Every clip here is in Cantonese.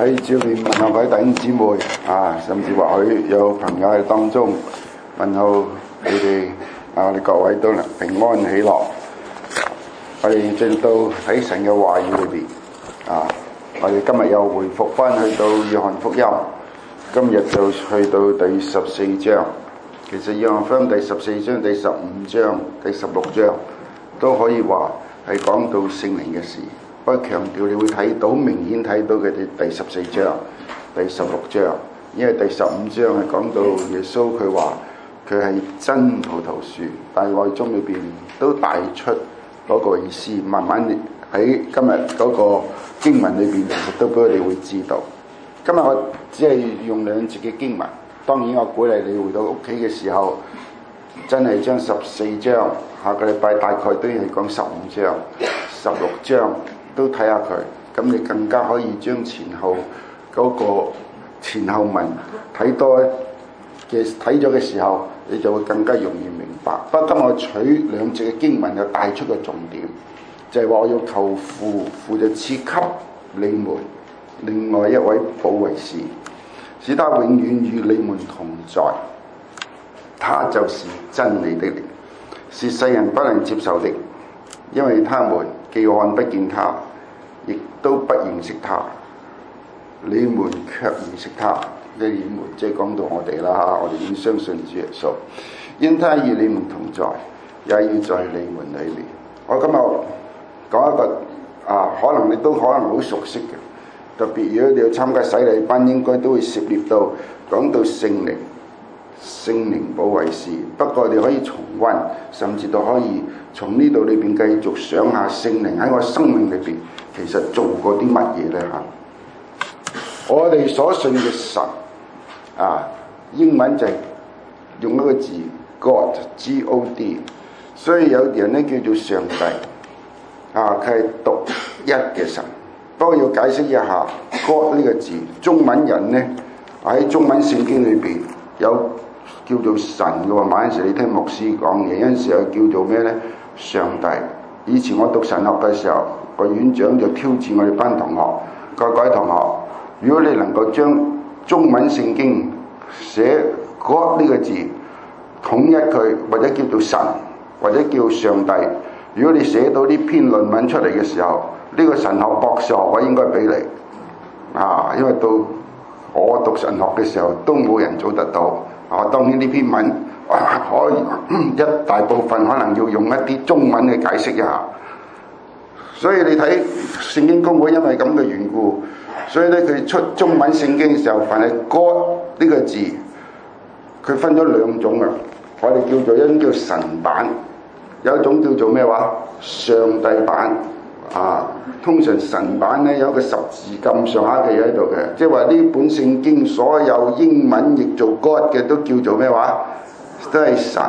喺照面問候各位弟兄姊妹甚至或許有朋友喺當中問候你哋我哋各位都能平安喜樂。我哋進到喺神嘅話語裏邊我哋今日又回復翻去到約翰福音，今日就去到第14章。其實約翰福音第14章、第15章、第16章都可以話係講到聖靈嘅事。不過強調你會睇到明顯睇到嘅第14章、第16章，因為第15章係講到耶穌佢話佢係真葡萄樹，但係愛中裏邊都帶出嗰個意思。慢慢喺今日嗰個經文裏邊，其實都俾我哋會知道。今日我只係用2節嘅經文，當然我鼓勵你回到屋企嘅時候，真係將14章，下個禮拜大概都係講15章、16章。都睇下佢，咁你更加可以將前後嗰個前後文睇多嘅睇咗嘅時候，你就會更加容易明白。不過今日我取2節嘅經文就帶出個重點，就係話我要求父，父就賜給你們另外一位保惠師，使他永遠與你們同在。他就是真理的靈，是世人不能接受的，因為他們既看不見他，亦都不認識他。你們卻認識他，你們即係講到我哋啦，我哋已經相信主耶穌，因他與你們同在，也要在你們裏面。我今日講一個可能你都可能好熟悉嘅，特別如果你要參加洗禮班，應該都會涉獵到講到聖靈保惠師。不過你可以重溫，甚至都可以從呢度裏邊繼續想下聖靈喺我生命裏邊其實做過啲乜嘢呢？我哋所信嘅神英文就係用一個字 God G-O-D， 所以有人呢叫做上帝佢係獨一嘅神。不過要解釋一下 God 呢個字，中文人呢喺中文聖經裏邊有叫做神嘅喎。有陣時你聽牧師講嘢，有陣時又叫做咩呢？上帝。以前我讀神學嘅時候，個院長就挑戰我哋班同學，各位同學，如果你能夠將中文聖經寫 God 呢個字統一佢，或者叫做神，或者叫上帝，如果你寫到呢篇論文出嚟嘅時候，呢個神學博士學位應該俾你因為到我讀神學嘅時候都冇人做得到當然呢篇文可以一大部分可能要用一啲中文去解釋一下。所以你睇聖經公會因為咁嘅緣故，所以咧佢出中文聖經嘅時候，凡係 God 呢個字，佢分咗2種我哋叫做一種叫神版，有一種叫做咩話上帝版通常神版咧有一個十字咁上下嘅嘢喺度嘅，即係話呢本聖經所有英文譯做 God 嘅都叫做咩話，都係神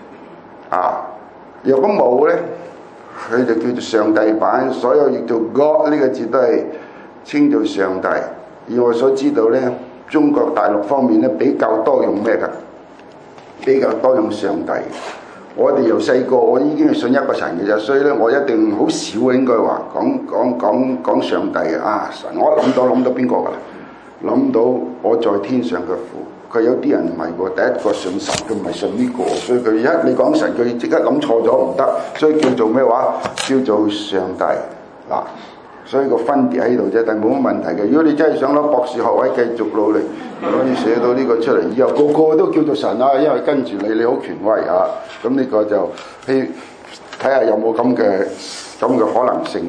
若果冇咧，佢就叫做上帝版。所有譯做 God 呢個字都係稱做上帝。以我所知道咧，中國大陸方面咧比較多用咩㗎？比較多用上帝。我哋由細個我已經係信一個神嘅啫，所以咧我一定好少應該話講上帝神。我諗到邊個㗎啦？諗到我在天上嘅父。佢有啲人唔係喎，第一個信神，佢唔係信呢個，所以佢一你講神，佢即刻諗錯咗唔得，所以叫做咩話？叫做上帝所以個分別喺度啫，但係冇乜問題嘅。如果你真係想攞博士學位，繼續努力，可以寫到呢個出嚟，以後個個都叫做神因為跟住你好權威咁呢個就睇下有冇咁嘅可能性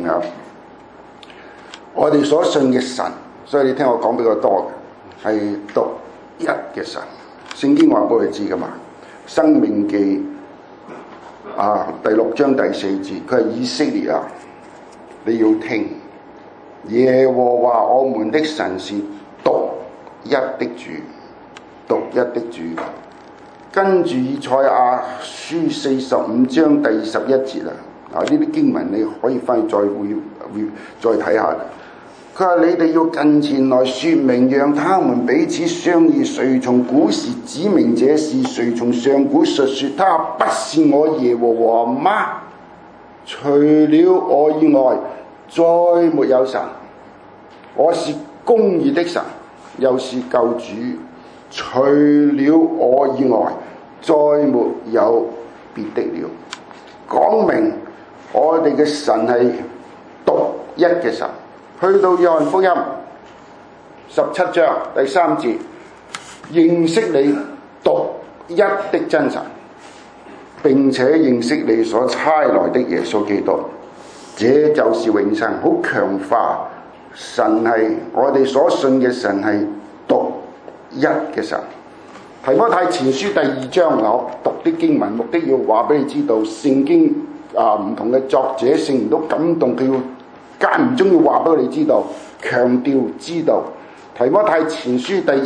我哋所信嘅神，所以你聽我講比較多嘅係獨一嘅神。聖經話俾佢知噶嘛，申命記第6章第4節，佢係以色列你要聽，耶和華我們的神是獨一的主，獨一的主。跟住以賽亞書45章第11節呢啲經文你可以翻去再睇下。佢話你哋要近前來說明，讓他們彼此商議，誰從古時指明這事，誰從上古述說他不是我耶和華嗎？除了我以外再沒有神，我是公義的神，又是救主，除了我以外，再沒有別的了。講明我哋嘅神係獨一嘅神。去到約翰福音17章第3節，認識你獨一的真神，並且認識你所差來的耶穌基督，這就是永生。好強化神係我哋所信嘅神係獨一嘅神。提摩太前書第2章，我讀啲經文，目的要話俾你知道，聖經唔同嘅作者聖靈都感動，佢要間唔中要話俾你知道，強調知道。提摩太前書第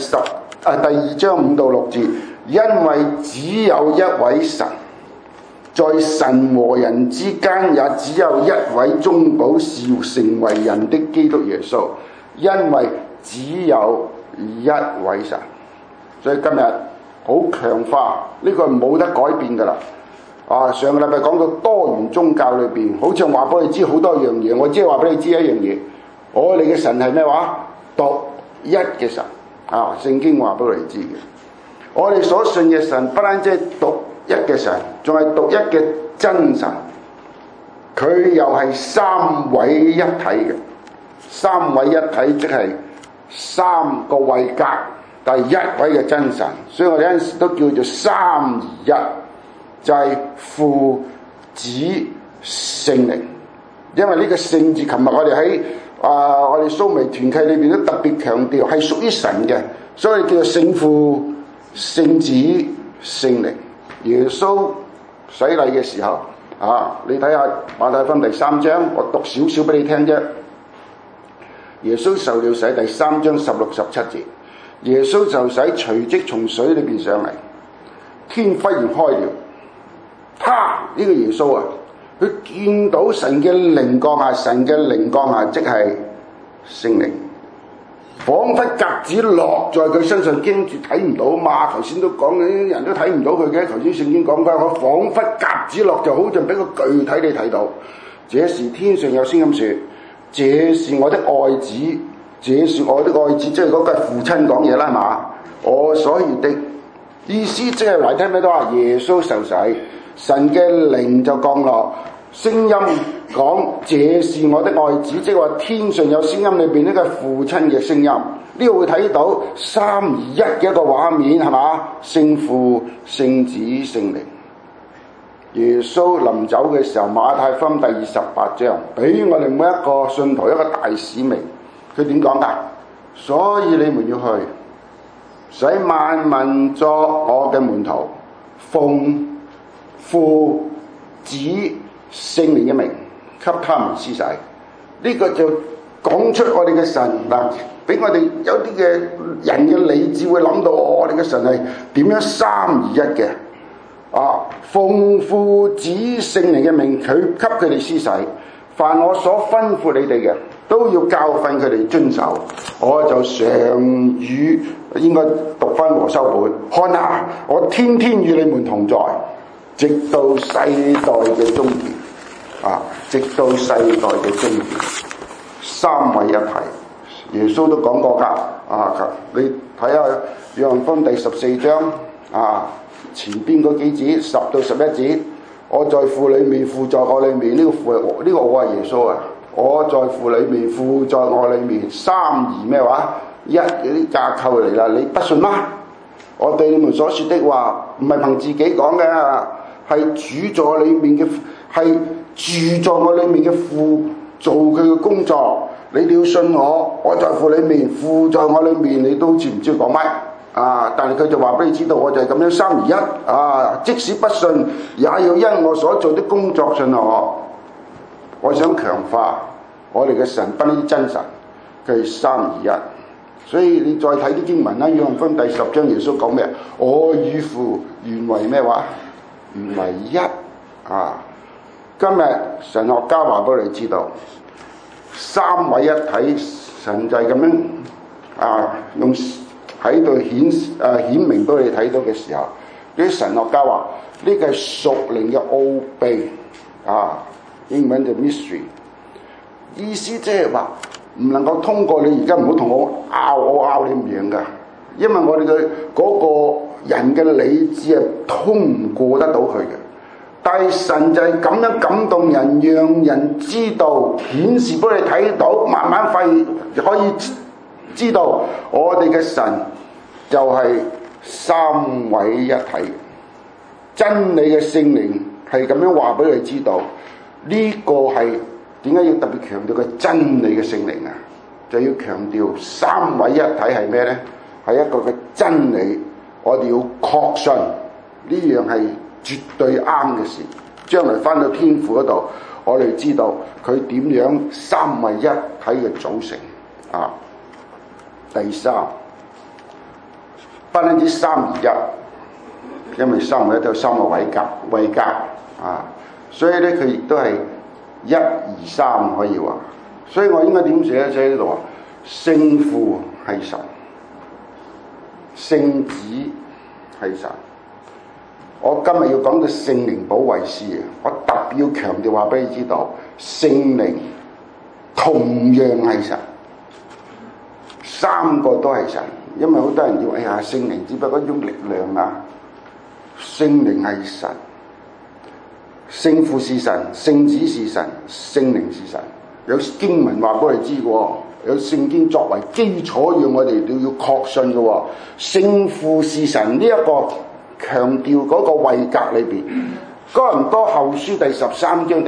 2章5到6節，因為只有一位神，在神和人之間也只有一位中保，是成為人的基督耶穌。因為只有一位神，所以今日好強化呢個冇得改變噶啦。上個禮拜講到多元宗教裏邊，好似話俾你知好多樣嘢。我只係話俾你知一樣嘢，我哋嘅神係咩話？獨一嘅神。聖經話俾你知嘅，我哋所信嘅神不單止係獨一嘅神，仲係獨一嘅真神。佢又係三位一體嘅，三位一體即係三個位格，第一位嘅真神。所以我哋有陣時都叫做三而一，就係父子聖靈。因為呢個聖字，琴日我哋喺我哋蘇眉團契裏邊都特別強調係屬於神嘅，所以叫做聖父、聖子、聖靈。耶穌洗禮嘅時候，你睇下馬太福音第3章，我讀少少俾你聽啫。耶穌受了洗，第3章16、17節，耶穌受洗隨即從水裏邊上嚟，天忽然開了，呢個耶穌佢見到神嘅靈降下，神嘅靈降下即係聖靈，彷彿鴿子落在佢身上，驚住睇唔到嘛。頭先都講啲人都睇唔到佢嘅，頭先聖經講翻，我彷彿鴿子落，就好似俾個具體你睇到。這時天上有聲音說：這是我的愛子，這是我的愛子，即係嗰個父親講嘢啦，係嘛？我所悅的，意思即係嚟聽咩都話耶穌受洗，神嘅靈就降落。聲音講這是我的愛子，即係話天上有聲音，裏邊呢個父親嘅聲音。呢個會睇到三而一嘅一個畫面，係嘛？聖父、聖子、聖靈。耶穌臨走嘅時候，馬太福音第28章俾我哋每一個信徒一個大使命。佢點講㗎？所以你們要去，使萬民作我嘅門徒，奉父子聖靈嘅名，給他們施洗。呢個就講出我哋嘅神嗱，俾我哋有啲嘅人嘅理智會諗到，我哋嘅神係點樣三而一嘅。奉父子聖靈嘅名，佢給佢哋施洗。凡我所吩咐你哋嘅，都要教訓佢哋遵守。我就常與，應該讀翻和修本，看哪，我天天與你們同在，直到世代嘅終結。直到世代嘅終結，三位一體。耶穌都講過㗎。你睇下約翰福音第14章前邊嗰幾節10到11節，我在父裏面，父在我裏面。呢個父係呢個我係耶穌我在父裏面，父在我裏面，三而咩話一嗰啲架構嚟啦。你不信嗎？我對你們所說的話，唔係憑自己講嘅，係主在裏面嘅，係住在我裏面嘅父做佢嘅工作。你哋要信我，我在父裏面，父在我裏面。你都知唔知講乜？但係佢就話俾你知道，我就係咁樣三而一。即使不信，也要因我所做的工作信我。我想強化我哋嘅神不單真神，佢係三而一。所以你再睇啲經文啦，約翰福音第10章耶穌講咩？我與父原為咩話？原為一。今日神學家話俾你知道，三位一體，神就係咁樣用喺度顯明俾你睇到嘅時候，啲神學家話呢個係屬靈嘅奧秘英文就 mystery， 意思即係話唔能夠通過你。而家唔好同我拗你唔贏㗎，因為我哋嘅嗰個人嘅理智係通唔過得到佢嘅。但係神就係咁樣感動人，讓人知道，顯示俾你睇到，慢慢可以知道我哋嘅神就係三位一體。真理嘅聖靈係咁樣話俾你知道，呢個係點解要特別強調佢真理嘅聖靈啊？就要強調三位一體係咩呢？係一個嘅真理，我哋要確信呢樣係絕對啱嘅事。將來翻到天父嗰度，我哋知道佢點樣三位一體嘅組成啊。第三，不單止三而一，因為三位一體有三個位格啊，所以咧佢亦都係一而三可以話。所以我應該點寫咧？寫喺呢度啊，聖父係神，聖子係神。我今日要講到聖靈保惠師啊，我特別要強調話俾你知道，聖靈同樣係神，三個都係神。因為好多人以為聖靈只不過一種力量啊，聖靈係神，聖父是神，聖子是神，聖靈是神。有經文話俾你知嘅，有聖經作為基礎，讓我哋都要確信嘅。聖父是神呢一個強調嗰個位格裏邊，哥林多後書第13章第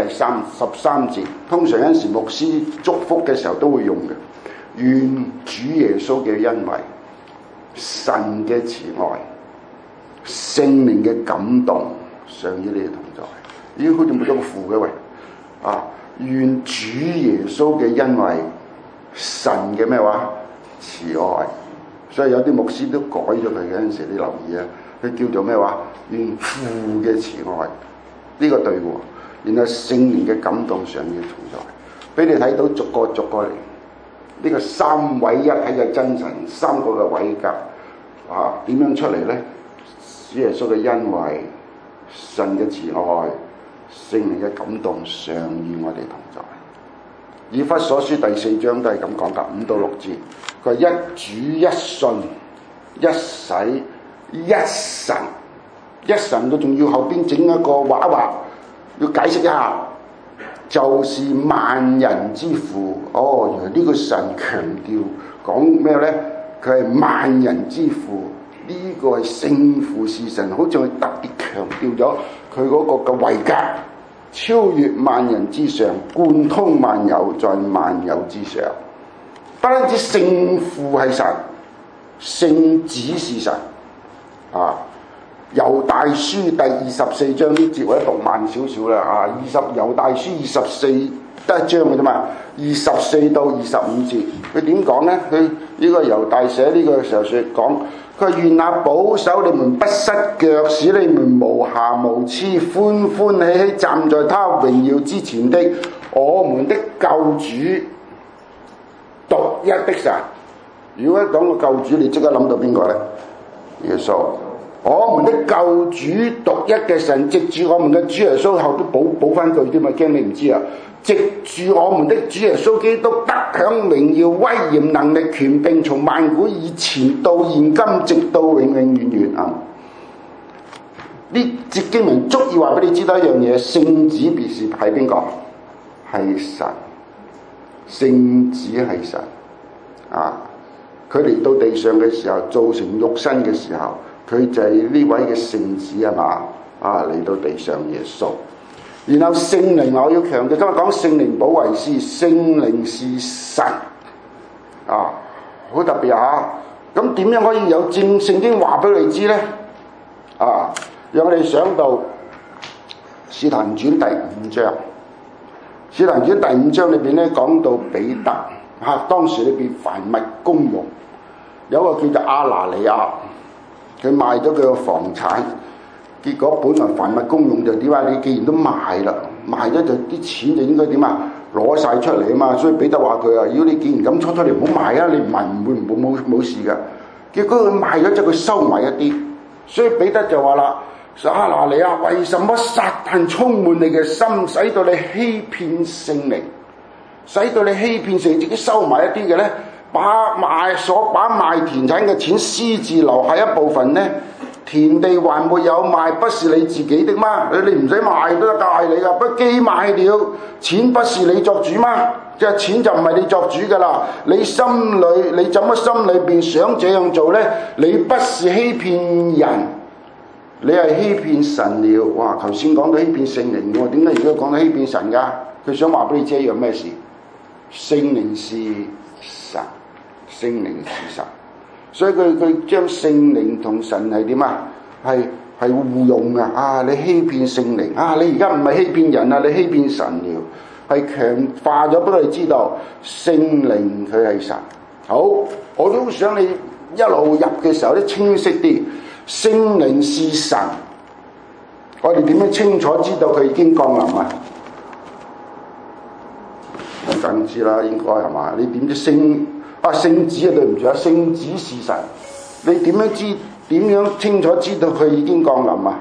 13節，通常有陣時牧師祝福嘅時候都會用嘅。願主耶穌嘅恩惠、神嘅慈愛、聖靈嘅感動常與你哋同在。咦，好似冇咗個父嘅喂啊！願主耶穌嘅恩惠、神嘅咩話慈愛，所以有啲牧師都改咗佢嘅。有陣時你留意啊，佢叫做咩話？願父嘅慈愛，呢個對喎。然後聖靈嘅感動常與同在，俾你睇到逐個嚟。呢個三位一體嘅真神，三個嘅位格啊，點樣出嚟呢？主耶穌嘅恩惠、神嘅慈愛、聖靈嘅感動常與我哋同在。以弗所書第4章都係咁講㗎，5到6節，佢話一主一信一洗一神，一神都仲要後邊整一個畫，要解釋一下，就是萬人之父。哦，原來呢個神強調講咩呢？佢係萬人之父，呢個係聖父是神，好似佢特別強調咗佢嗰個嘅位格，超越萬人之上，貫通萬有，在萬有之上。不單止聖父係神，聖子是神啊！猶大書第24章呢節，我讀慢少少啦啊！猶大書24得一章嘅啫嘛，24到25節，佢點講呢？佢呢個猶大寫呢個時候講，佢話願那保守你們不失腳，使你們無瑕無疵，歡歡喜喜站在他榮耀之前的我們的救主，獨一的神。如果一講個救主，你即刻諗到邊個呢？耶穌。我們的救主獨一嘅神，藉住我們嘅主耶穌，後都補翻句添嘛，驚你唔知啊！藉住我們的主耶穌基督，得享榮耀、威嚴、能力、權柄，從萬古以前到現今，直到永永遠遠啊！呢節經文足以話俾你知道一樣嘢：聖子別是係邊個？係神，聖子係神啊！佢嚟到地上嘅時候，造成肉身嘅時候。佢就係呢位嘅聖子係嘛啊，嚟到地上耶穌。然後聖靈，我要強調，今日講聖靈保惠師，聖靈是神啊，好特別啊！咁點樣可以有聖經話俾你知呢？啊，讓我哋想到使徒行傳第5章，使徒行傳第5章裏邊咧講到彼得嚇，當時裏邊凡物公用，有一個叫做亞拿尼亞。佢賣咗佢個房產，結果本來凡物公用就點啊？你既然都賣啦，賣咗就啲錢就應該點啊？攞晒出嚟啊嘛！所以彼得話佢啊，如果你既然咁出嚟，唔好賣啊！你唔賣唔會冇事噶。結果佢賣咗之後，佢收埋一啲，所以彼得就話啦：亞拿尼亞，為什麼撒但充滿你嘅心，使到你欺騙聖靈？ 使到你欺騙成自己收埋一啲嘅咧，把賣田產嘅錢私自留下一部分咧，田地還沒有賣，不是你自己的嗎？你唔使賣都得㗎，係你㗎。不既賣了，錢不是你作主嗎？即係錢就唔係你作主㗎啦。你怎麼心裏邊想這樣做咧？你不是欺騙人，你係欺騙神了。哇！頭先講到欺騙聖靈喎，點解而家講到欺騙神㗎？佢想話俾你知一樣咩事？聖靈是神，聖靈是神。所以佢將聖靈同神係點啊？係互用啊！啊，你欺騙聖靈啊！你而家唔係欺騙人啊，你欺騙神了，係強化咗俾我哋知道聖靈佢係神。好，我都想你一路入嘅時候咧清晰啲，聖靈是神。我哋點樣清楚知道佢已經降臨啊？我梗知啦，應該係嘛？你點知聖子啊？對唔住啊，聖子是神。你點樣清楚知道佢已經降臨啊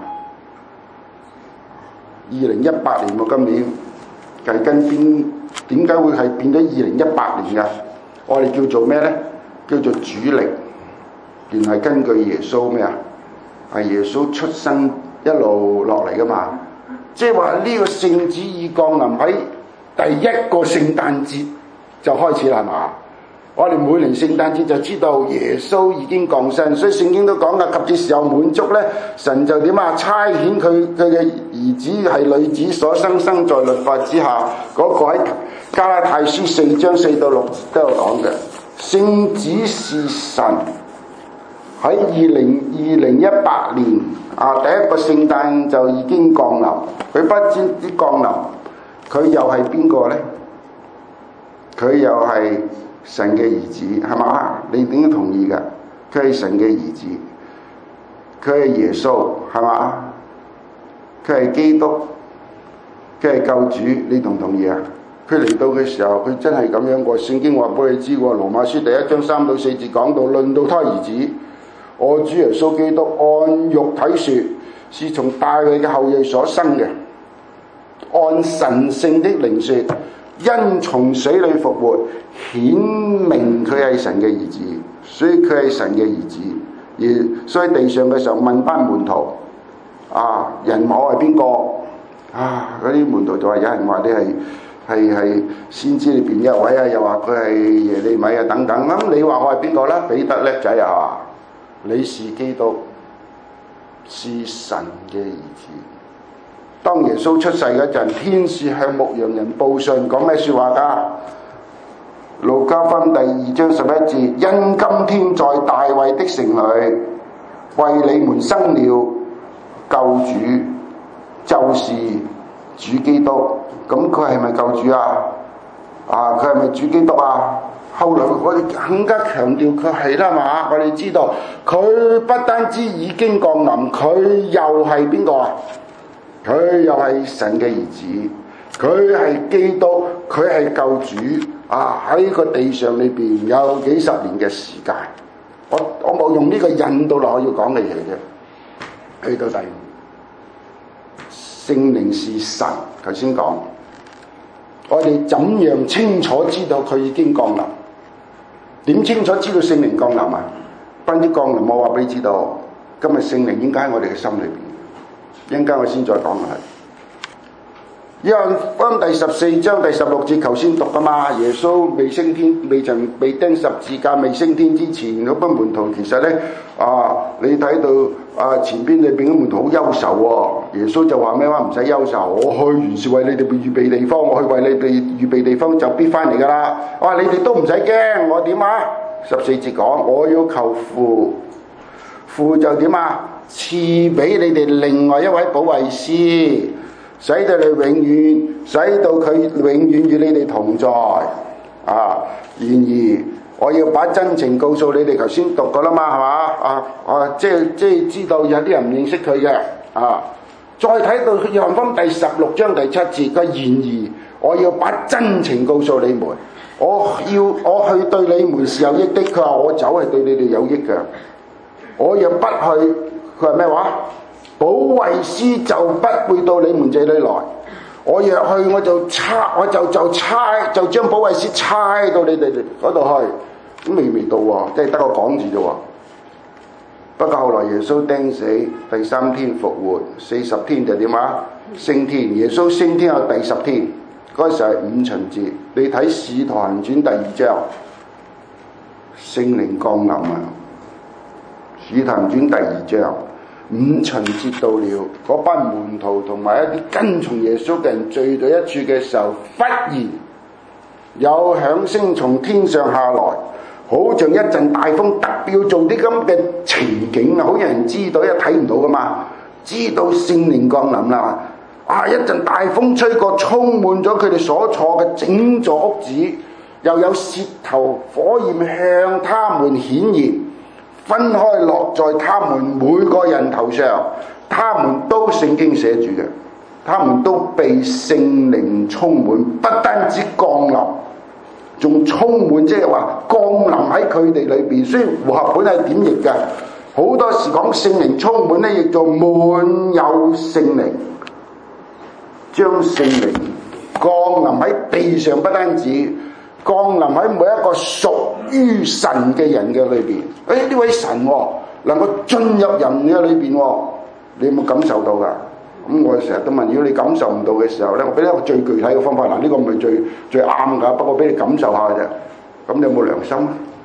？2018年喎，今年計跟邊？點解會係變咗2018年㗎？我哋叫做咩咧？叫做主力。原係根據耶穌咩啊？係耶穌出生一路落嚟㗎嘛？即係話呢個聖子已降臨喺第一個聖誕節就開始啦，係嘛？我哋每年聖誕節就知道耶穌已經降生，所以聖經都講噶，及至時候滿足咧，神就點啊？差遣佢嘅兒子係女子所生在律法之下，嗰個喺加拉太書4章4到6都有講嘅。聖子是神，喺2018年啊，第一個聖誕就已經降臨。佢不止啲降臨，佢又係邊個咧？佢又係神嘅兒子，係嘛？你點都同意㗎？佢係神嘅兒子，佢係耶穌，係嘛？佢係基督，佢係救主，你同唔同意啊？佢嚟到嘅時候，佢真係咁樣過。聖經話俾你知喎，羅馬書第1章3到4節講到，論到他兒子，我主耶穌基督按肉體說，是從大衛嘅後裔所生嘅，按神聖的靈說，因從死裏復活，顯明佢係神嘅兒子，所以佢係神嘅兒子。而所以地上嘅時候問翻門徒，啊，人話我係邊個？啊，嗰啲門徒就話有人話你係先知裏邊一位啊，又話佢係耶利米啊等等。咁你話我係邊個啦？彼得叻仔啊，你是基督，是神嘅兒子。當耶穌出世嗰陣，天使向牧羊人報信，講咩説話㗎？路加福音第2章11節，因今天在大衛的城裏，為你們生了救主，就是主基督。咁佢係咪救主啊？啊，佢係咪主基督啊？後來我哋更加強調佢係啦嘛，我哋知道佢不單止已經降臨，佢又係邊個啊？佢又係神嘅兒子，佢係基督，佢係救主啊！喺個地上裏邊有幾十年嘅時間，我冇用呢個引導落我要講嘅嘢嘅。去到第五，聖靈是神，頭先講，我哋怎樣清楚知道佢已經降臨？點清楚知道聖靈降臨啊？關於降臨，我話俾你知道，今日聖靈應該喺我哋嘅心裏邊。一陣間我先再講係，約翰福音第14章第16節，頭先讀噶嘛。耶穌未升天，未曾被釘十字架，未升天之前，嗰班門徒其實咧你睇到前邊裏邊嘅門徒好憂愁喎。耶穌就話咩話？唔使憂愁，我去原是為你哋預備地方，我去為你哋預備地方就必翻嚟噶啦。我話你哋都唔使驚，我點啊？14節講，我要求父，父就點啊？賜俾你哋另外一位保惠師，使到你永遠，使到佢永遠與你哋同在。然而我要把真情告訴你哋，頭先讀過啦嘛，係嘛？即係知道有啲人唔認識佢嘅。再睇到約翰福音第16章第7節，佢然而我要把真情告訴你們，我去對你們是有益的。佢話我走係對你哋有益嘅，我若不去。佢話咩話？保惠師就不會到你們這裏來。 我若去我就將保惠師差到你哋嗰度去，咁未到喎，即係得個講字啫喎。不過後來耶穌釘死，第3天復活，40天就點啊？升天。耶穌升天有第10天，嗰時係五旬節。你睇《使徒行傳》第2章，聖靈降臨啊！《使徒行傳》第2章，五旬節到了，嗰班門徒同埋一啲跟從耶穌嘅人聚到一處嘅時候，忽然有響聲從天上下來，好像一陣大風，特別做啲咁嘅情景啊！好有人知道，一睇唔到噶嘛，知道聖靈降臨啦。啊！一陣大風吹過，充滿咗佢哋所坐嘅整座屋子，又有舌頭火焰向他們顯現，分開落在他們每個人頭上。他們都聖經寫住嘅，他們都被聖靈充滿，不單止降臨，仲充滿，即係話降臨喺佢哋裏邊。雖然和合本係點譯嘅，好多時講聖靈充滿咧，亦做滿有聖靈。將聖靈降臨喺地上，不單止降臨喺每一個屬於神嘅人嘅裏邊。呢位神能夠進入人嘅裏邊，你有冇感受到㗎？咁我成日都問，如果你感受唔到嘅時候咧，我俾一個最具體嘅方法。嗱，呢個唔係最啱㗎，不過俾你感受下啫。咁你有冇良心？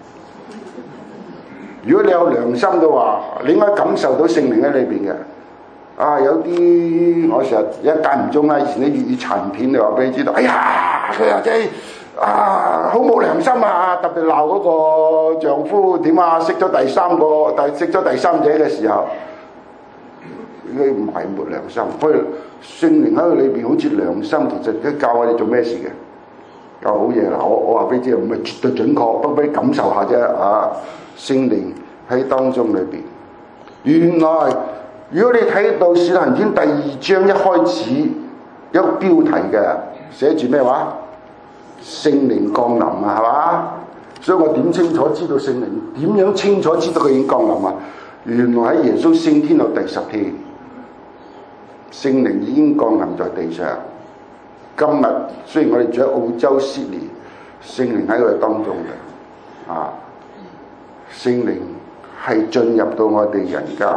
如果你有良心嘅話，你應該感受到聖靈喺裏邊嘅。有啲我成日一間唔中啦，以前啲粵語殘片，你話俾你知道，哎呀，佢又真係好冇良心啊！特別鬧嗰個丈夫點啊，識咗第三者嘅時候，佢唔係冇良心，佢聖靈喺佢裏邊好似良心，其實佢教我哋做咩事嘅，教好嘢啦。我話俾你知，唔係絕對準確，不過俾你感受下啫。聖靈喺當中裏邊，原來。如果你睇到《使徒行傳》第2章一開始有個標題嘅，寫住咩話？聖靈降臨啊，係嘛？所以我點清楚知道聖靈？點樣清楚知道佢已經降臨啊？原來喺耶穌升天到第10天，聖靈已經降臨在地上。今日雖然我哋住喺澳洲悉尼，聖靈喺我哋當中嘅，聖靈係進入到我哋人間。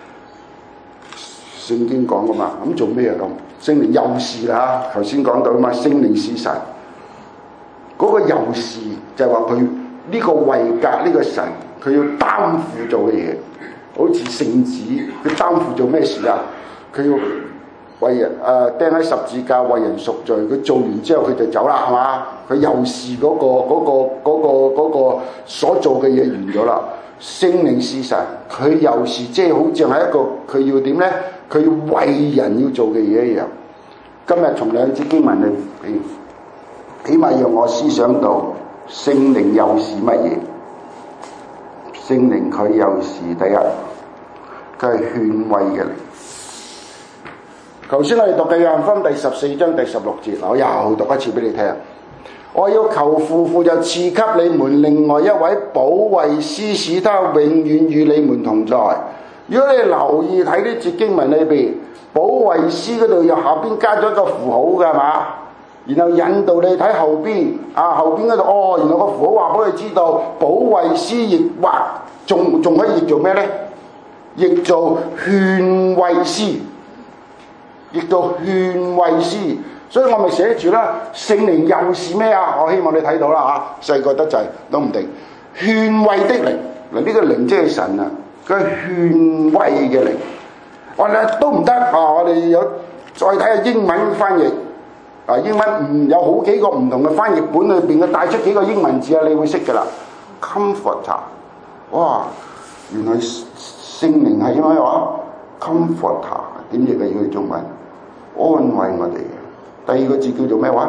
聖經講噶嘛，咁做咩啊咁？聖靈又是啦，頭先講到啊嘛，聖靈是神。嗰個又是就係話佢呢個位格呢個神，佢要擔負做嘅嘢，好似聖子，佢擔負做咩事啊？佢要為人釘喺十字架為人贖罪，佢做完之後佢就走啦，係嘛？佢又是嗰個所做嘅嘢完咗啦。聖靈是神，佢又是即係好似係一個佢要點咧？佢要為人要做嘅嘢一樣。今日從兩節經文裏邊，起碼讓我思想到聖靈又是乜嘢？聖靈佢又是第一，佢係勸慰嘅靈。頭先我哋讀嘅約翰福音第14章第16節，我又讀一次俾你聽。我要求父就賜給你們另外一位保惠師，使他永遠與你們同在。如果你留意睇呢節經文裏邊，保惠師嗰度又下邊加咗一個符號嘅係嘛？然後引導你睇後邊，後邊嗰度原來個符號話俾你知道，保惠師亦或仲可以譯做咩呢？譯做勸慰師，譯做勸慰師。所以我咪寫住啦，聖靈又是咩啊？我希望你睇到啦嚇，細個得滯都唔定。勸慰的靈，嗱呢個靈即係神啊，佢係勸慰嘅靈。我哋都唔得我哋有再睇下英文翻譯。英文有好幾個唔同嘅翻譯本裏邊嘅帶出幾個英文字你會識㗎啦。Comforter， 哇，原來聖靈係咩話 ？Comforter 點譯嘅要中文？安慰我哋嘅。第二個字叫做咩話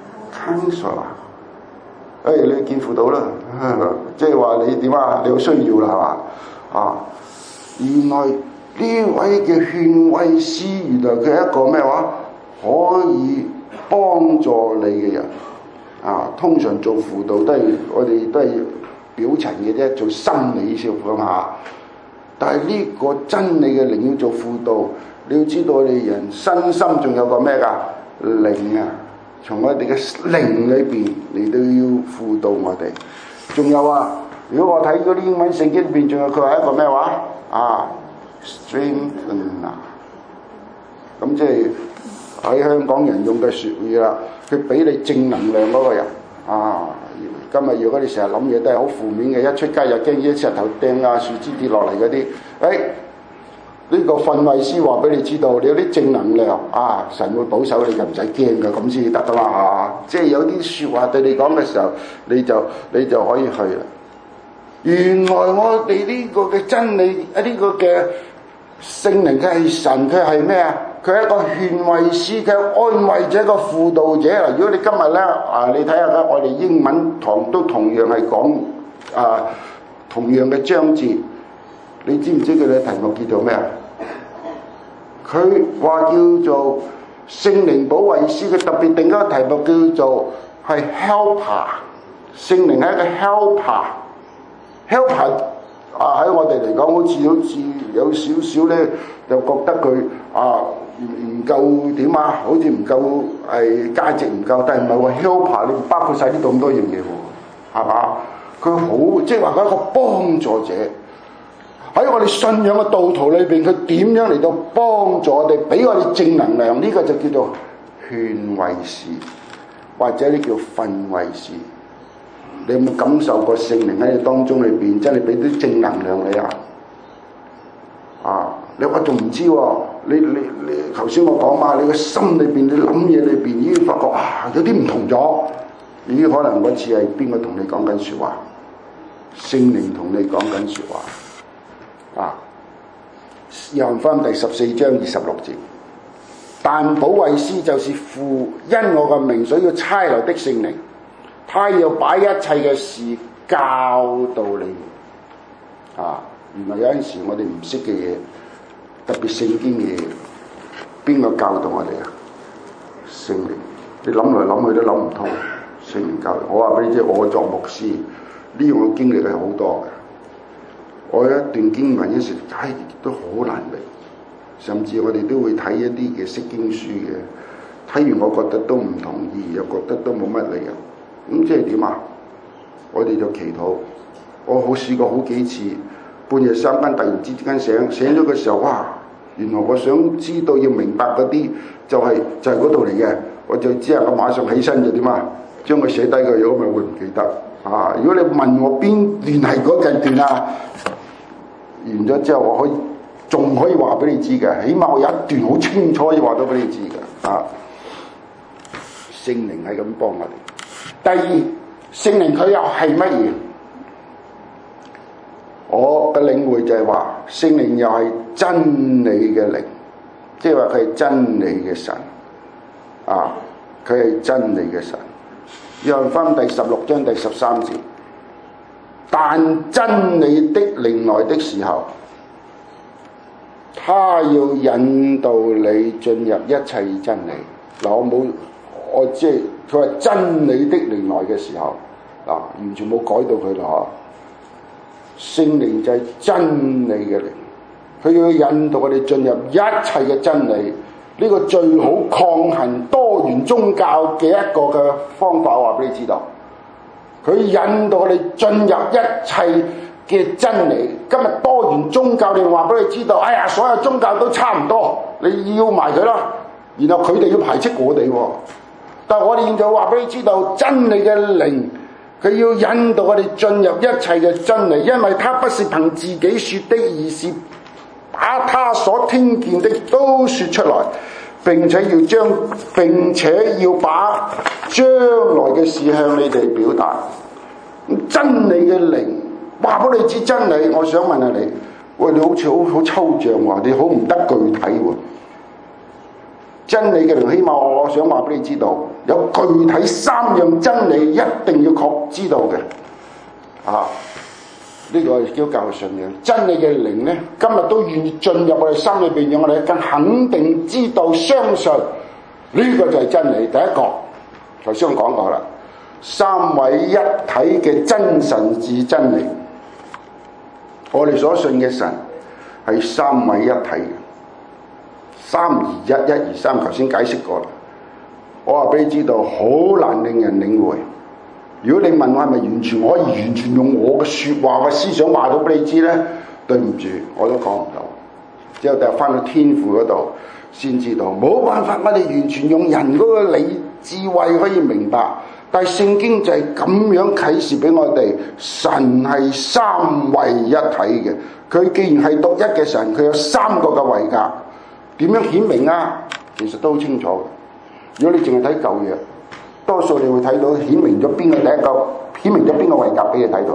？Counselor， 你見輔導啦，即係話你點啊？你有需要啦，係嘛？原來呢位嘅勸慰師，原來佢係一個咩話？可以幫助你嘅人通常做輔導我哋都係表層嘅啫，做心理師咁下。但係呢個真理嘅靈要做輔導，你要知道我哋人身心仲有個咩㗎？ 靈啊，從我哋嘅靈裏邊嚟到要輔導我哋。仲有啊，如果我睇嗰啲英文聖經裏邊，仲有佢係一個咩話啊 strengthener， 咁即係喺香港人用嘅説語啦。佢俾你正能量嗰個人啊！今日如果你成日諗嘢都係好負面嘅，一出街又驚啲石頭掟啊、樹枝跌落嚟嗰啲，呢個訓慰師話俾你知道，你有啲正能量啊，神會保守你，就唔使驚嘅，咁先至得噶嘛嚇！即係有啲説話對你講嘅時候，你就可以去啦。原來我哋呢個嘅真理，呢個嘅聖靈佢係神，佢係咩啊？佢係一個勸慰師，佢係安慰者，一個輔導者啦。如果你今日咧你睇下咧，我哋英文堂都同樣係講同樣嘅章節，你知唔知佢嘅題目叫做咩啊？佢話叫做聖靈保惠師，佢特別定一個題目叫做係 helper。聖靈係一個 helper 喺我哋嚟講，好似有少少咧，就覺得佢唔夠點啊，好似唔夠係價值唔夠，但係唔係話 helper， 你包括晒呢度咁多樣嘢喎，係嘛？佢好即係話佢一個幫助者，喺我哋信仰嘅道途裏邊，佢點樣嚟到幫助我哋，俾我哋正能量？呢個就叫做勸慰師，或者呢叫訓慰師。你有冇感受過聖靈喺你當中裏邊真係俾啲正能量你啊？你話仲唔知喎？你頭先我講嘛，你個心裏邊你諗嘢裏邊已經發覺有啲唔同咗。咦？可能嗰次係邊個同你講緊説話？聖靈同你講緊説話。約翰福音第14章26節，但保惠師就是父因我嘅名所要差來的聖靈。他要把一切嘅事教導你們。原來有陣時我哋唔識嘅嘢，特別聖經嘅嘢，邊個教導我哋啊？聖靈。你諗來諗去都諗唔通，聖靈教導。我話俾你知，我作牧師呢樣嘅經歷係好多嘅。我有一段經文嗰時，都好難明，甚至我哋都會睇一啲嘅釋經書嘅，睇完我覺得都唔同意，又覺得都冇乜理由。咁即係點啊？我哋就祈禱。我好試過好幾次，半夜三更突然之間醒咗嘅時候，哇！原來我想知道要明白嗰啲就係嗰度嚟嘅，我就只能夠馬上起身就點啊？將佢寫低佢，如果咪會唔記得啊！如果你問我邊段係嗰陣段啊，完咗之後我仲可以話俾你知嘅，起碼我有一段好清楚可以話到俾你知嘅啊！聖靈係咁幫我哋。第二，聖靈佢又係乜嘢？我嘅領會就係話，聖靈又係真理嘅靈，即係話佢係真理嘅神。佢係真理嘅神。約翰福音第16章第13節，但真理的靈來的時候，他要引導你進入一切真理。我即係佢話真理的靈來嘅時候，完全冇改到佢啦。聖靈就係真理嘅靈，佢要引導我哋進入一切嘅真理。呢個最好抗衡多元宗教嘅一個嘅方法，我話俾你知道。佢引導我哋進入一切嘅真理。今日多元宗教，你話俾你知道，所有宗教都差唔多，你要埋佢啦。然後佢哋要排斥我哋喎。但係我哋現在話俾你知道，真理嘅靈，佢要引導我哋進入一切嘅真理，因為他不是憑自己說的，而是把他所聽見的都說出來，並且要把將來嘅事向你哋表達。真理嘅靈話俾你知真理，我想問下你，喂，你好似好抽象喎，你好唔得具體喎。真理嘅靈，起碼我想話俾你知道，有具體3樣真理一定要確知道嘅。呢個係基督教嘅信仰。真理嘅靈呢，今日都願意進入我哋心裏邊，讓我哋更肯定知道、相信呢個就係真理。第一個，頭先我講過啦，3位一體嘅真神是真理。我哋所信嘅神係3位一體嘅。3而1，1而3，頭先解釋過啦。 我話俾你知道，好難令人領會。如果你問我係咪完全可以完全用我嘅説話嘅思想話到俾你知呢？對唔住，我都講唔到。之後第日翻到天父嗰度先知道，冇辦法，我哋完全用人嗰個理智慧可以明白。但係聖經就係咁樣啟示俾我哋，神係三位一體嘅。佢既然係獨一嘅神，佢有三個嘅位格，點樣顯明啊？其實都好清楚嘅。如果你淨係睇舊約，多數你會睇到顯明咗邊個第一個，顯明咗邊個位格俾你睇到，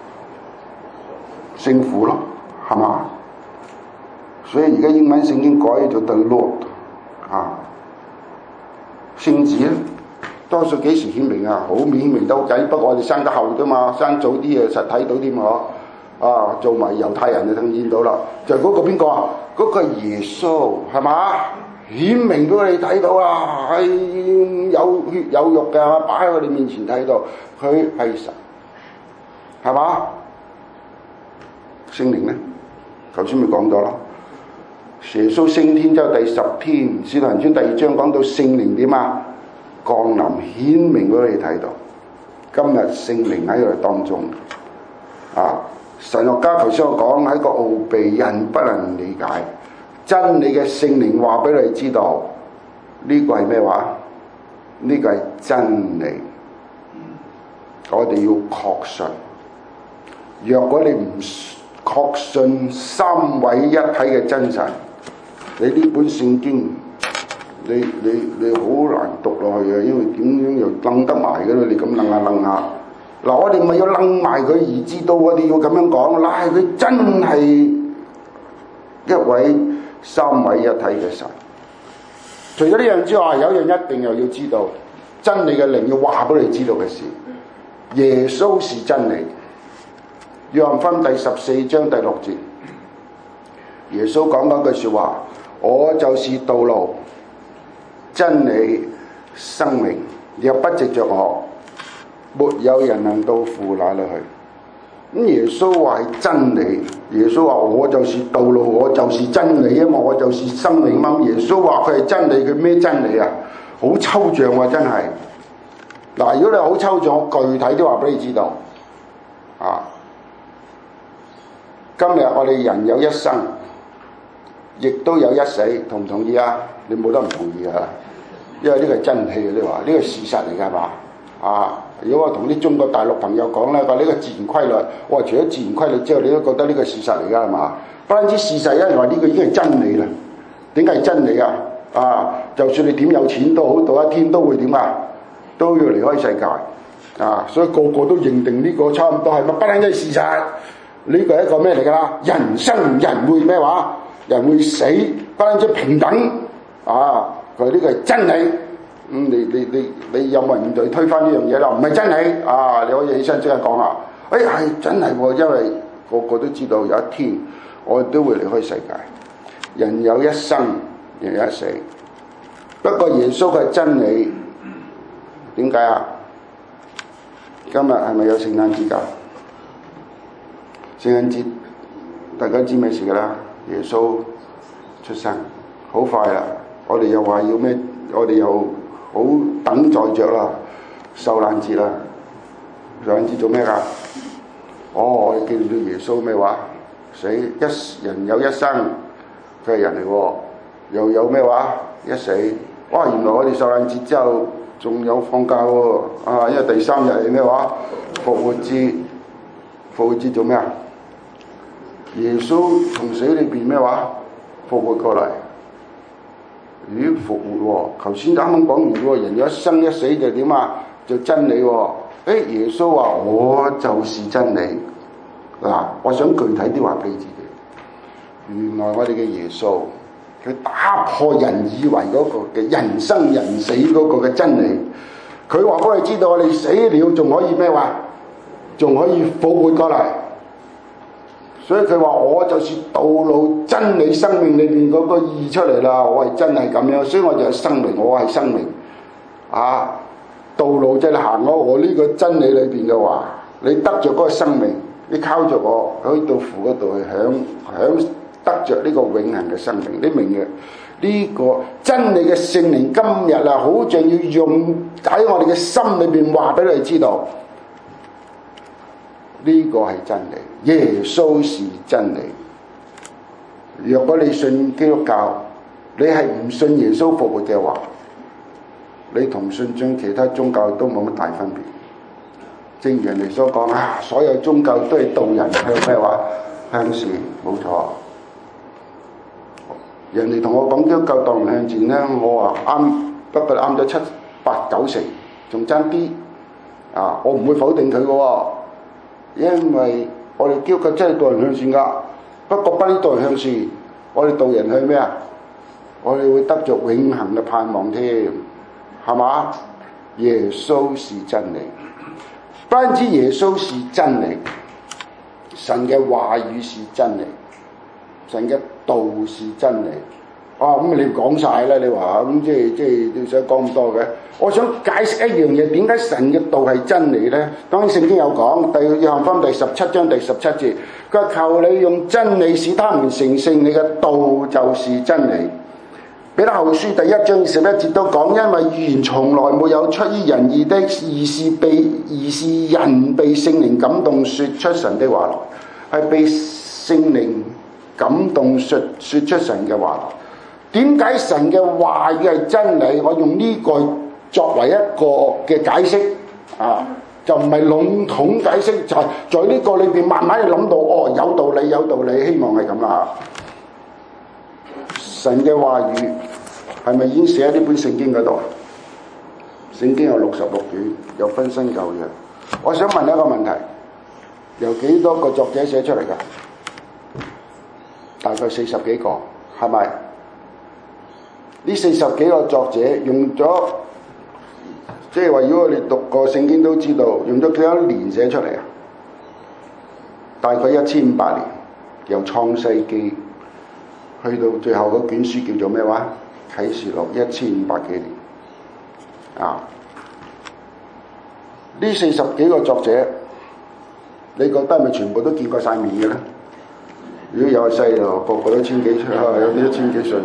聖父咯，係嘛？所以而家英文聖經改咗 The Lord 啊，聖子咧，多數幾時顯明啊？好顯明得好緊，不過我哋生得後啫嘛，生早啲啊，實睇到添嗬。啊，做埋猶太人就睇見到啦，就嗰個邊個啊？嗰個耶穌係嘛？顯明俾你睇到啊，係有血有肉嘅，擺喺我哋面前睇到，佢係神，係嘛？聖靈咧，頭先咪講咗咯。耶穌升天之後第10天，《使徒行傳》第2章講到聖靈點啊？降臨顯明俾你睇到。今日聖靈喺我哋當中啊！神學家頭先我講係一個奧秘，人不能理解。真理嘅聖靈話俾你知道，呢個係咩話？呢個係真理。我哋要確信。若果你唔確信三位一體嘅真神，你呢本聖經你好難讀落去嘅，因為點樣又楞得埋嘅咧？你咁楞下楞下。嗱，我哋咪要楞埋佢而知道，我哋要咁樣講，嗱，佢真係一位三位一體嘅神。除咗呢樣之外，有一樣一定又要知道，真理嘅靈要話俾你知道嘅事，耶穌是真理。約翰福音第14章第6節，耶穌講嗰句説話：我就是道路、真理、生命，若不藉着我，沒有人能到父那裏去。咁耶穌話係真理，耶穌話我就是道路，我就是真理，因為我就是生命嘛。耶穌話佢係真理，佢咩真理啊？好抽象喎，真係。嗱，如果你好抽象，我具體啲話俾你知道。啊，今日我哋人有一生，亦都有一死，同唔同意啊？你冇得唔同意啊？因為呢個係真理嘅，你話呢個係事實嚟㗎嘛？啊！如果我同啲中國大陸朋友講咧，話呢個自然規律，我話除咗自然規律之後，你都覺得呢個事實嚟㗎係嘛？不單止事實，有人話呢個已經係真理啦。點解係真理啊？啊！就算你點有錢都好，到一天都會點啊？都要離開世界啊！所以個個都認定呢個差唔多係乜？不單止係事實，呢個係一個咩嚟㗎啦？人生人會咩話？人會死，不單止平等啊！佢呢個係真理。你有冇人對推翻呢樣嘢啦？唔係真理啊！你可以起身即刻講下。係真係喎，因為個個都知道有一天我哋都會離開世界。人有一生，人有一死。不過耶穌嘅真理點解啊？今日係咪有聖誕節㗎？聖誕節大家知咩事㗎啦？耶穌出生，好快啦！我哋又話要咩？我哋又好等在着啦，受難節啦，受難節做咩㗎？我哋記住耶穌咩話？死一人有一生，佢係人嚟喎，又有咩話？一死，哇！原來我哋受難節之後仲有放假喎，啊！因為第3日係咩話？復活節，復活節做咩啊？耶穌從死裏邊咩話？復活過嚟。咦，復活喎！頭先啱啱講完喎，人有一生一死就點啊？就真理喎。耶穌話我就是真理。嗱，我想具體啲話俾你知嘅。原來我哋嘅耶穌，佢打破人以為嗰個嘅人生人死嗰個嘅真理。佢話俾你知道，我哋死了仲可以咩話？仲可以復活過嚟。所以佢話我就是道路真理生命裏邊嗰個義出嚟啦，我係真係咁樣，所以我就係生命，我係生命啊！道路即係行我呢個真理裏邊嘅話，你得着嗰個生命，你靠着我可以到父嗰度去享得着呢個永恆嘅生命。你明嘅？呢個真理嘅聖靈今日啊，好像要用喺我哋嘅心裏邊話俾你知道，呢個係真理，耶穌是真理。若果你信基督教，你係唔信耶穌復活嘅話，你同信將其他宗教都冇乜大分別。正如人哋所講啊，所有宗教都係導人向咩話？向善，冇錯。人哋同我講基督教導人向善咧，我話啱，不過啱咗7、8、9成，仲爭啲啊！我唔會否定佢嘅喎，因為我哋基督教真係導人向善㗎。不過不呢導人向善，我哋導人去咩啊？我哋會得着永恆嘅盼望添，係嘛？耶穌是真理，不單止耶穌是真理，神嘅話語是真理，神嘅道是真理。咁你講晒啦，你話咁即係你想講咁多嘅？我想解釋一樣嘢，點解神嘅道係真理呢？當然聖經有講，約翰福音第17章第17節，佢話求你用真理使他們成聖，你嘅道就是真理。彼得後書第1章21節都講，因為預言從來沒有出於人意的，而是人被聖靈感動說出神的話來，係被聖靈感動說出神嘅話來。點解神嘅話語係真理？我用呢個作為一個嘅解釋啊，就唔係籠統解釋，就係在呢個裏邊慢慢去諗到，哦，有道理，有道理，希望係咁啦。神嘅話語係咪已經寫喺呢本聖經嗰度？聖經有66卷，有分新舊約。我想問一個問題，由幾多個作者寫出嚟㗎？大概40幾個，係咪？呢40幾個作者用咗，即係話如果我哋讀過聖經都知道，用咗幾多年寫出嚟啊？大概1500年，由創世記去到最後嗰卷書叫做咩話？啟示錄1500幾年啊！呢40幾個作者，你覺得係咪全部都見過晒面嘅咧？如果有係細路，個個都千幾歲，有啲1000幾歲。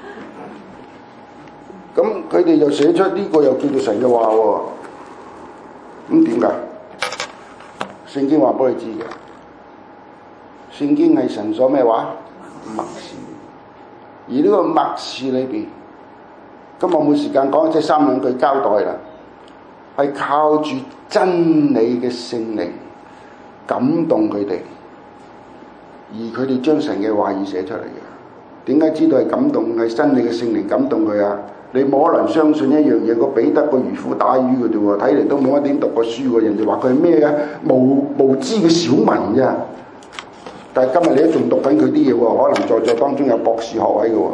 咁佢哋就寫出呢個又叫做神嘅話喎。咁點解？聖經話俾你知嘅，聖經係神所咩話？默示。而呢個默示裏邊，今日冇時間講，即係3兩句交代啦。係靠住真理嘅聖靈感動佢哋，而佢哋將神嘅話語寫出嚟嘅。點解知道係感動？係真理嘅聖靈感動佢啊！你冇可能相信一樣嘢，個彼得個漁夫打魚嘅啫喎，睇嚟都冇乜點讀過書喎。人哋話佢係咩嘅？無知嘅小民啫。但係今日你都仲讀緊佢啲嘢喎，可能在座當中有博士學位嘅喎。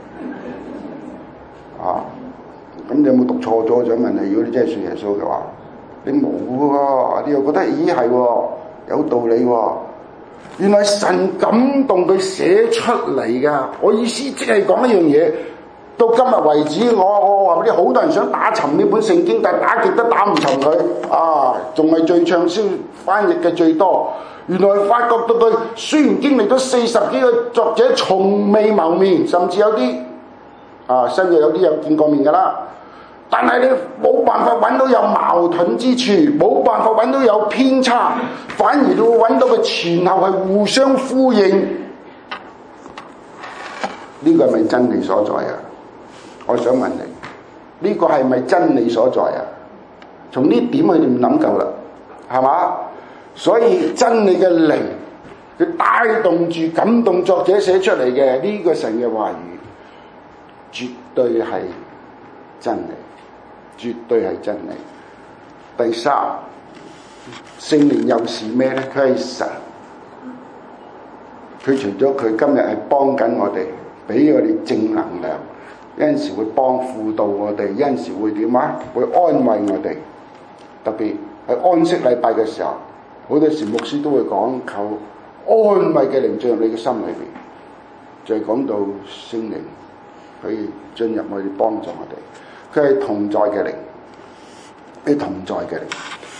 咁你有冇讀錯咗？我想問你，如果你真係信耶穌嘅話，你冇喎，你又覺得咦係喎，有道理喎。原來神感動佢寫出嚟㗎。我意思即係講一樣嘢。到今日為止，我話俾你，好多人想打沉呢本聖經，但係打極都打唔沉佢啊！仲係最暢銷翻譯嘅最多。原來發覺到佢雖然經歷咗40幾個作者從未謀面，甚至有啲新約有啲有見過面㗎啦，但係你冇辦法揾到有矛盾之處，冇辦法揾到有偏差，反而你會揾到佢前後係互相呼應。呢個係咪真理所在啊？我想問你，呢個係咪真理所在啊？從呢點佢哋唔諗夠啦，係嘛？所以真理嘅靈，佢帶動住感動作者寫出嚟嘅呢個神嘅話語，絕對係真理，絕對係真理。第三，聖靈又是咩呢？佢係神，佢除咗佢今日係幫緊我哋，俾我哋正能量。有陣時會幫輔導我哋，有陣時會點啊？會安慰我哋。特別喺安息禮拜嘅時候，好多時牧師都會講求安慰嘅靈進入你嘅心裏邊，就係講到聖靈可以進入我哋幫助我哋。佢係同在嘅靈，係同在嘅靈。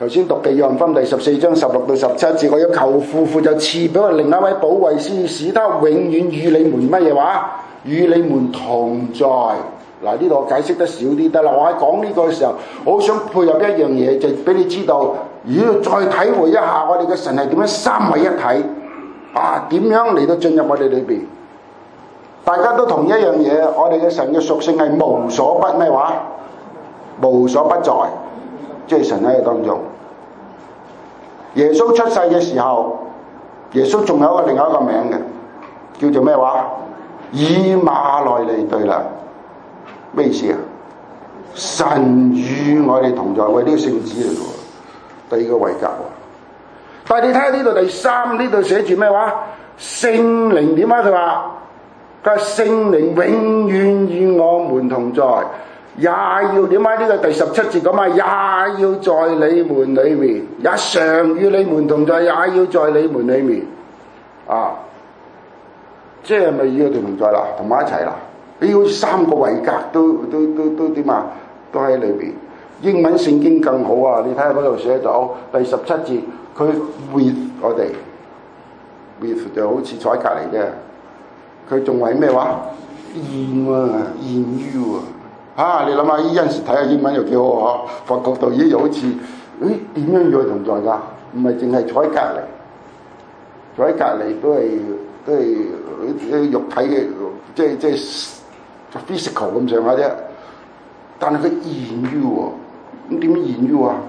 頭先讀嘅約翰福音第14章16到17節，我要求父，父就賜俾我另一位保惠師，使他永遠與你們乜嘢話？與你們同在。嗱，呢度我解釋得少啲得啦。我喺講呢個嘅時候，我好想配合一樣嘢，就俾你知道，如果再體會一下我哋嘅神係點樣三位一體啊，點樣嚟到進入我哋裏邊。大家都同一樣嘢，我哋嘅神嘅屬性係無所不咩話？無所不在，即係神喺當中。耶穌出世嘅時候，耶穌仲有另外一個名嘅，叫做咩話？以馬內利，對啦，咩意思啊？神與我哋同在，為呢個聖子嚟嘅，第二個位格。但係你睇下呢度第三，呢度寫住咩話？聖靈點啊？佢話聖靈永遠與我們同在。也要點解呢個第17節咁啊？也要在你們裏面，也常與你們同在，也要在你們裏面。啊，即係咪與佢哋同在啦？同埋一齊啦？你好似三個位格都點啊？都喺裏邊。英文聖經更好啊！你睇下嗰度寫咗第17節，佢 with 我哋 with 就好似坐喺隔離啫。佢仲為咩話？in 啊 in you 啊！啊！你諗下，有陣時睇下英文又幾好嗬，發覺到咦又好似，點樣與佢同在㗎？唔係淨係坐喺隔離，坐喺隔離都係肉體嘅，即係 physical 咁上下啫。但係佢言語喎，咁點言語啊？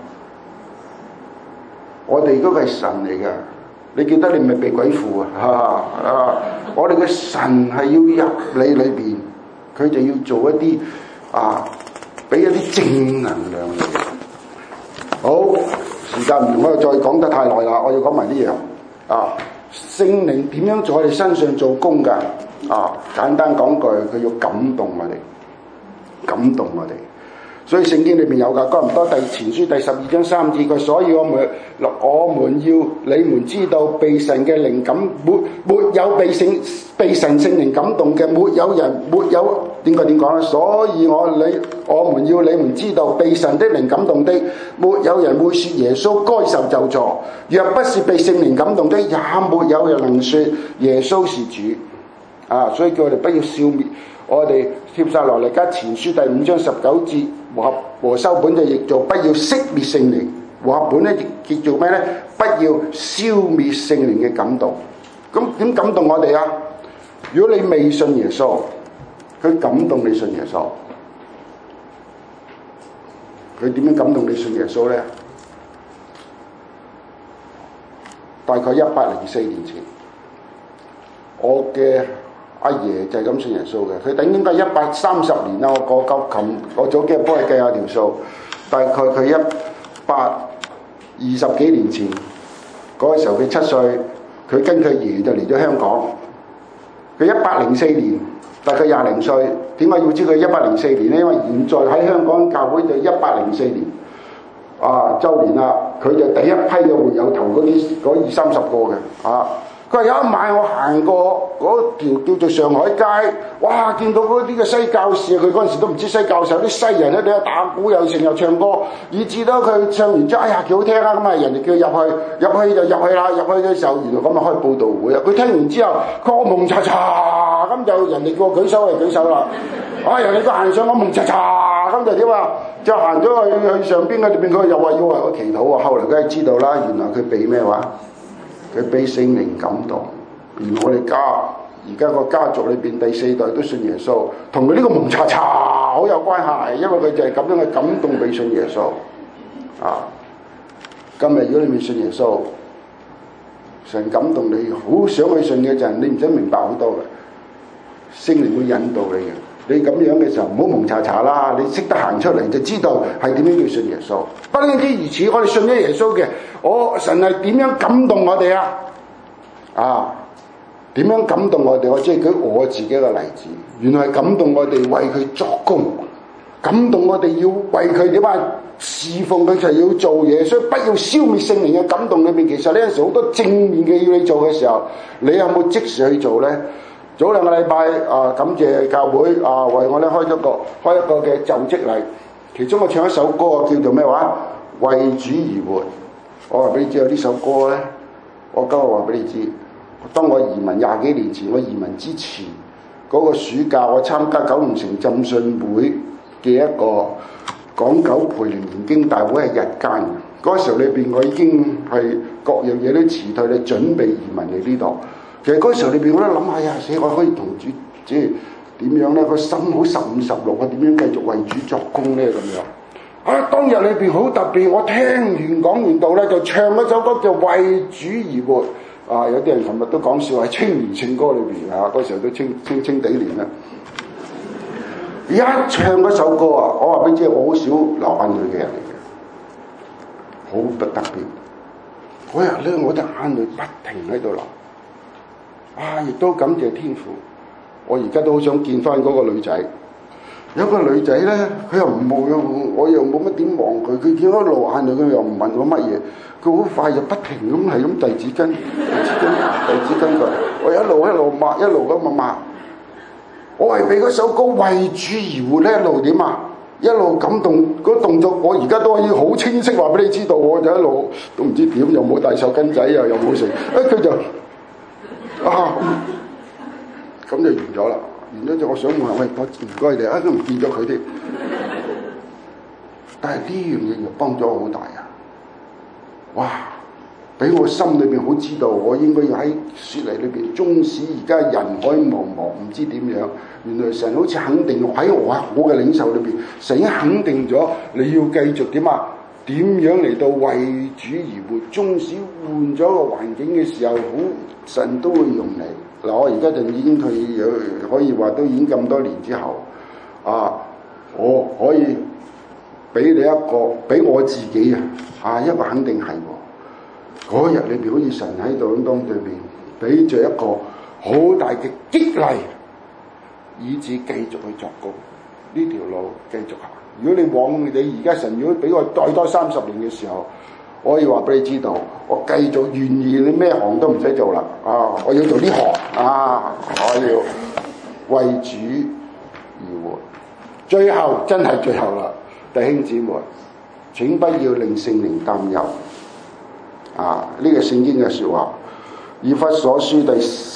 我哋嗰個係神嚟㗎，你記得你唔係被鬼附啊？我哋嘅神係要入你裏邊，佢就要做一啲。俾一啲正能量嚟。好，時間唔容我再講得太耐啦，我要講埋呢樣。聖靈點樣在我哋身上做工㗎？簡單講句，佢要感動我哋，感動我哋。所以聖經裏面有㗎，哥林多前書第12章3節佢，所以我們要你們知道，被神嘅靈感沒有被神聖靈感動嘅，沒有點講咧？所以我們要你們知道，被神的靈感動的，沒有人會說耶穌該受咒詛；若不是被聖靈感動的，也沒有人能說耶穌是主。所以叫我哋不要消滅我哋。帖撒羅尼迦前書第5章19節，和修本就譯做不要熄滅聖靈，和合本咧叫做咩咧？不要消滅聖靈嘅感動。咁點感動我哋啊？如果你未信耶穌，佢感動你信耶穌，佢點樣感動你信耶穌咧？大概104年前，我嘅阿爺就係咁信耶穌嘅，佢應該130年啦。我早幾日幫佢計下條數，大概佢120幾年前嗰個時候，佢7歲，佢跟佢爺就嚟咗香港。佢104年，大概20零歲。點解要知佢104年呢？因為現在喺香港教會就104年週年啦。佢就第一批嘅會友頭嗰20-30個嘅。佢話有一晚我行過嗰條叫做上海街，哇！見到嗰啲嘅西教士，佢嗰陣時都唔知西教士，有啲西人喺度打鼓又成又唱歌，以至到佢唱完之後，哎呀幾好聽啊！咁啊，人哋叫入去就入去啦。入去嘅時候，原來咁啊開佈道會啊！佢聽完之後，佢我蒙查查咁就人哋叫我舉手就舉手啦。人哋個行上我蒙查查咁就點啊？就行咗去上邊嗰邊，佢又話要為我祈禱喎。後來梗係知道啦，原來佢被咩話？佢俾聖靈感動，原來我哋而家個家族裏邊第4代都信耶穌，同佢呢個蒙查查好有關係，因為佢就係咁樣嘅感動俾信耶穌。今日如果你未信耶穌，神感動你，好想去信嘅陣，你唔使明白好多嘅，聖靈會引導你嘅。你咁樣嘅時候唔好蒙查查啦，你識得行出嚟就知道係點樣叫信耶穌。不單止如此，我哋信咗耶穌嘅，神係點樣感動我哋啊？點樣感動我哋？我即係舉我自己嘅例子，原來係感動我哋為佢作工，感動我哋要為佢點啊侍奉佢，就係要做嘢，所以不要消滅聖靈嘅感動裏面。其實呢陣時好多正面嘅要你做嘅時候，你有冇即時去做呢？早2個禮拜感謝教會為我咧開一個嘅就職禮，其中我唱一首歌叫做咩話？ 為主而活。我話俾你知，呢首歌咧，我今日話俾你知，當我移民20幾年前，我移民之前嗰個暑假，我參加九龍城浸信會嘅一個港九培靈研經大會係日間嘅。嗰時候裏邊，我已經係各樣嘢都辭退，你準備移民嚟呢度。其實嗰時候裏邊，我都諗下呀，死我可以同主即係點樣咧？個心好15、16，我點樣繼續為主作工咧？咁樣。啊！當日裏邊好特別，我聽完講完道咧，就唱一首歌叫《為主而活》。啊！有啲人琴日都講笑係青年聖歌裏邊啊，嗰時候都清地年啦。一唱嗰首歌啊，我話俾你知，我好少流眼淚嘅人嚟嘅，好不特別。嗰日咧，我啲眼淚不停喺度流。啊！亦都感謝天父，我而家都好想見翻嗰個女仔。有個女仔咧，佢又唔望我，又冇乜點望佢。佢見我流眼淚，佢又唔問我乜嘢。佢好快就不停咁係咁遞紙巾佢。我一路抹，一路咁抹。我係俾嗰首歌為主而活咧，一路點啊？一路感動嗰動作，我而家都可以好清晰話俾你知道。我就一路都唔知點，又冇帶手巾仔啊，又冇食。佢就咁就完咗啦。完咗就我想問，喂，我唔該你啊，都唔見咗佢添。但係呢樣嘢又幫咗我好大啊！哇！俾我心裏邊好知道，我應該要喺雪泥裏邊，縱使而家人海茫茫，唔知點樣，原來神好似肯定喺我嘅領受裏邊，神已經肯定咗你要繼續點啊？點樣嚟到為主而活？縱使換咗個環境嘅時候，神都會用你。嗱，我而家就已經可以話都已經咁多年之後，我可以俾你一個，俾我自己一個肯定係喎。嗰日裏邊好似神喺度當對面，俾著一個好大嘅激勵，以致繼續去作工呢條路繼續行。如果你往你而家神如果俾我再多30年嘅時候，我可以話俾你知道，我繼續願意，你咩行都唔使做啦。我要做呢行我要為主而活。最後真係最後啦，弟兄姊妹，請不要令聖靈擔憂。呢個聖經嘅説話，以弗所書第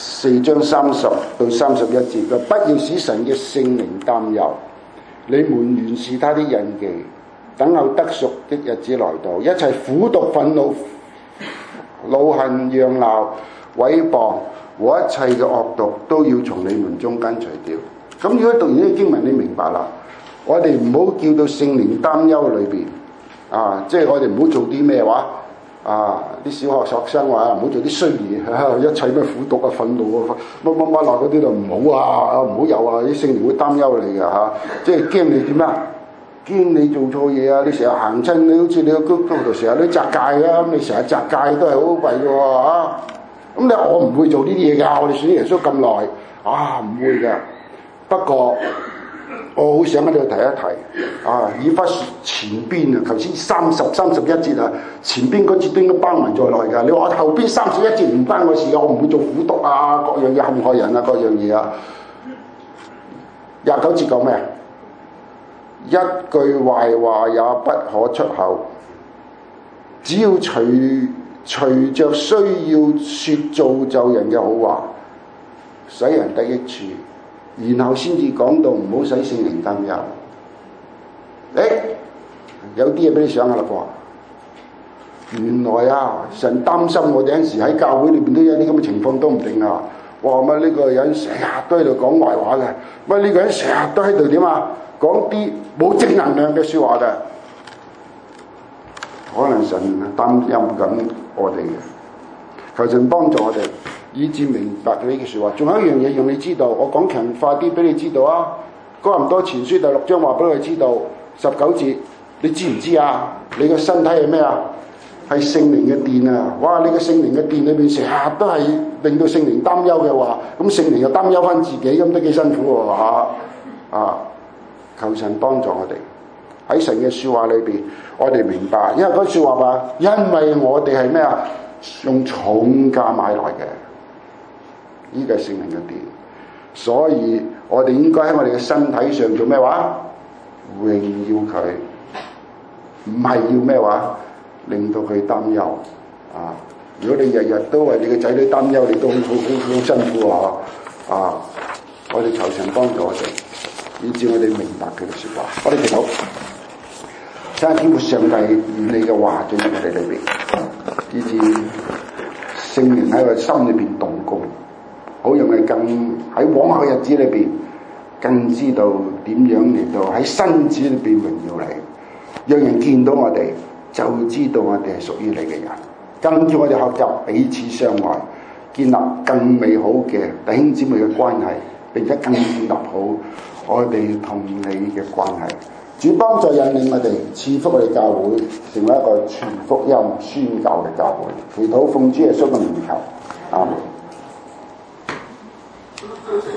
4章30到31節嘅，不要使神嘅聖靈擔憂。你們原是他的印記，等候得贖的日子來到，一切苦毒、憤怒、惱恨、嚷鬧、毀謗和一切嘅惡毒，都要從你們中間除掉。咁如果讀完呢個經文，你明白啦。我哋唔好叫到聖靈擔憂裏邊，即係我哋唔好做啲咩話，啲小學生話唔好做啲衰嘢，一切咩苦毒啊、憤怒啊、乜落嗰啲就唔好唔好有啲聖靈會擔憂你嘅即係驚你點啊？驚你做錯嘢啊！你成日行親，你好似你個嗰度成日都擲界啊！咁你成日擲界都係好弊嘅喎咁你我唔會做呢啲嘢㗎，我哋信耶穌咁耐唔會㗎。不過我好想喺度提一提以弗所前邊頭先30、31節前邊嗰節都應該包埋在內㗎。你話我後邊31節唔關我事㗎，我唔會做苦毒各樣嘢陷害人各樣嘢29節講咩？一句壞話也不可出口，只要隨着需要說造就人嘅好話，使人得益處，然後先至講到唔好使聖靈擔憂。有啲嘢俾你想下啦噃，原來神擔心我哋有陣時喺教會裏邊都有啲咁嘅情況都唔定啊！哇乜呢個人成日都喺度講壞話嘅，乜呢個人成日都喺度點講啲冇正能量嘅説話嘅，可能神擔憂緊我哋嘅，求神幫助我哋，以致明白呢句説話。仲有一樣嘢讓你知道，我講強化啲俾你知道哥林多前書第6章話俾你知道19節，你知唔知你個身體係咩係聖靈嘅殿哇！你個聖靈嘅殿裏邊成日都係令到聖靈擔憂嘅話，咁聖靈又擔憂翻自己，咁都幾辛苦喎求神幫助我哋喺神嘅説話裏邊，我哋明白，因為嗰説話話，因為我哋係咩用重價買來嘅，呢個係聖靈嘅殿，所以我哋應該喺我哋嘅身體上做咩榮耀佢， 唔係要咩話，令到佢擔憂啊！如果你日日都為你嘅仔女擔憂，你都好辛苦啊！我哋求神幫助我哋，以致我哋明白佢嘅説話。我哋祈禱，真係天父上帝與你嘅話進入我哋裏邊，以致聖靈喺我心裏邊動工，好讓佢更喺往後日子裏邊更知道點樣嚟到喺身子裏邊榮耀你，讓人見到我哋就知道我哋係屬於你嘅人，更叫我哋學習彼此相愛，建立更美好嘅弟兄姊妹嘅關係，並且更建立好我哋同你嘅關係。主幫助引領我哋，賜福我哋教會成為一個傳福音宣教嘅教會。祈禱奉主耶穌嘅名求，阿門。